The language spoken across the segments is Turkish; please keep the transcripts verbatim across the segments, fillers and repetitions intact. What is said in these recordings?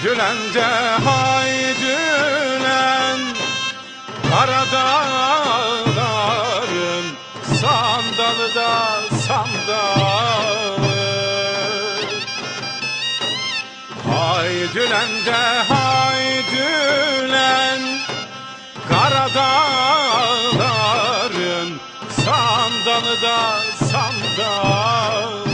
Haydülende haydülen Karadağların sandalı da sandalı. Haydülende haydülen Karadağların sandalı da sandalı.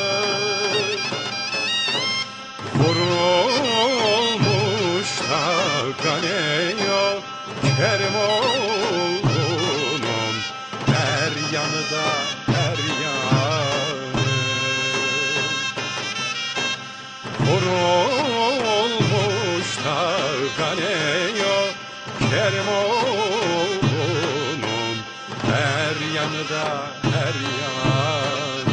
Vurulmuş da kale yok Kerim oğlunun her yanı da her yanı. Vurulmuş da kale yok Kerim oğlunun her yanı da her yanı.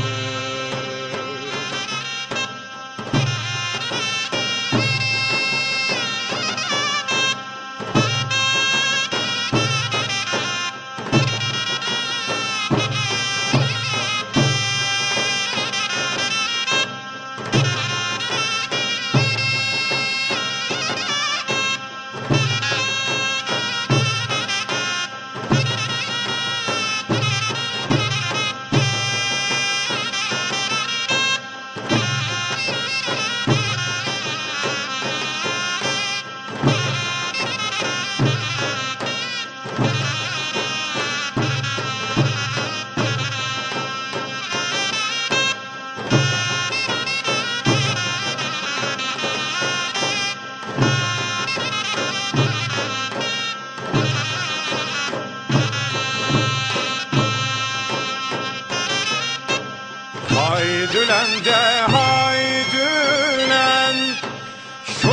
Haydülende haydülen şu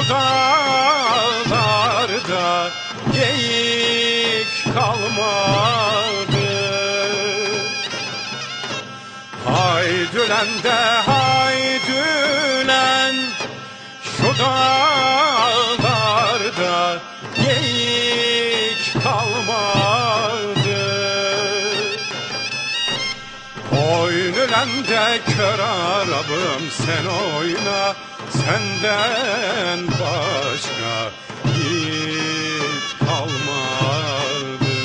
dağlarda geyik kalmadı. Haydülende haydülen şu dağlarda geyik kalmadı. Oynülende kör Arabım sen oyna, senden başka yiğit kalmadı.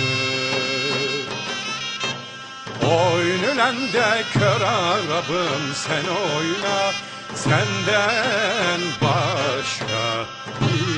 Oynülende kör Arabım sen oyna, senden başka yiğit